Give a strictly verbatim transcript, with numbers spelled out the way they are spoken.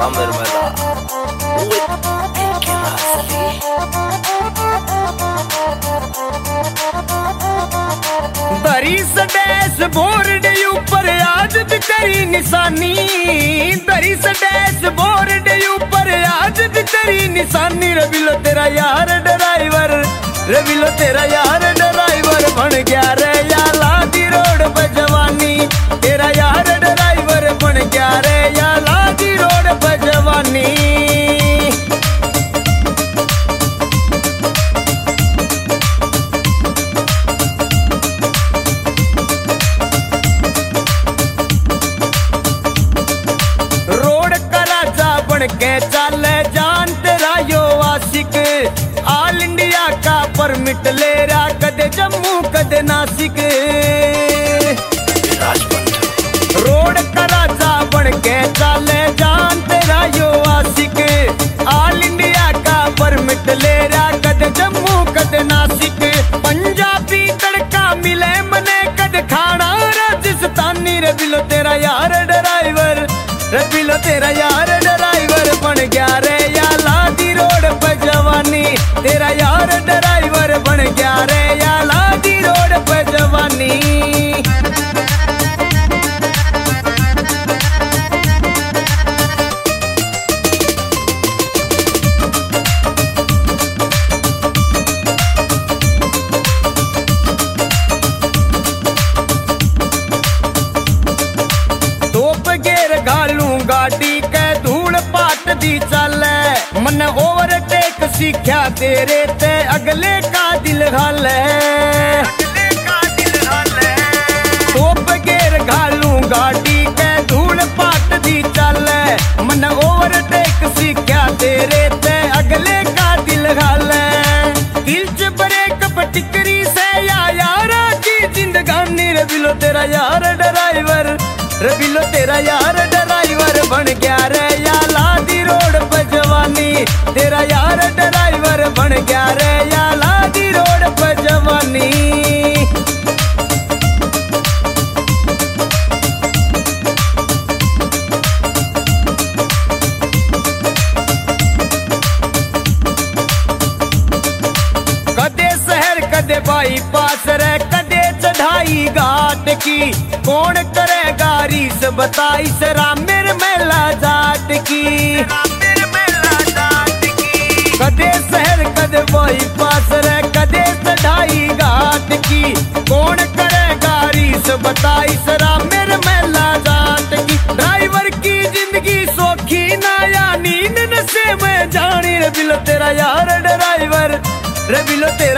عامر ملا ويمكن اصلي दरी सडैस बोर्ड ऊपर आज तेरी निशानी, दरी सडैस बोर्ड ऊपर आज तेरी निशानी। रबिलो तेरा यार ड्राइवर, रबिलो तेरा यार ड्राइवर बन गया रे या लादी रोड पे जवानी। तेरा यार ड्राइवर बन गया रे या लादी रोड पे जवानी। के चल जान तेरा यो आशिक, ऑल इंडिया का परमिट ले रहा, कदे जम्मू कदे नासिक। रोड का राजा बन के चल जान तेरा यो आशिक, ऑल इंडिया का परमिट ले रहा, कदे जम्मू कदे नासिक। पंजाबी तड़का मिले मने कद खाना राजस्थानी। रबिलो तेरा यार ड्राइवर, रबिलो तेरा यार ड्राइवर बन गया रे या लादी रोड पे जवानी। तेरा यार ड्राइवर बन गया रे या लादी रोड पे जवानी। गाड़ी के धूल पाट दी चले, मन ओवरटेक सीख्या तेरे ते अगले का दिल हाले। टॉप गियर घालू गाड़ी के धूल पाट दी चले, मन ओवरटेक सीख्या तेरे ते अगले का दिल हाले। दिल च ब्रेक पटिकरी से या यारा की जिंदगानी। रबिलो तेरा यार ड्राइवर, रबिलो तेरा यार ड्राइवर बन गया रे या लादी रोड पे जवानी। तेरा यार ड्राइवर बन गया रे या लादी रोड पे जवानी। कदे शहर कदे बाईपास रे, कदे चढ़ाई घाट की। कौन करेगा रीस बताई सरा मेरे मेला जाट की। कदे शहर कदे बाईपास रे, कदे चढ़ाई घाट की। कौन करेगा रीस बताई सरा मेरे मेला जाट की। ड्राइवर की जिंदगी सौखी ना या नींद नशे में जानी। रबिलो तेरा यार ड्राइवर, रबिलो तेरा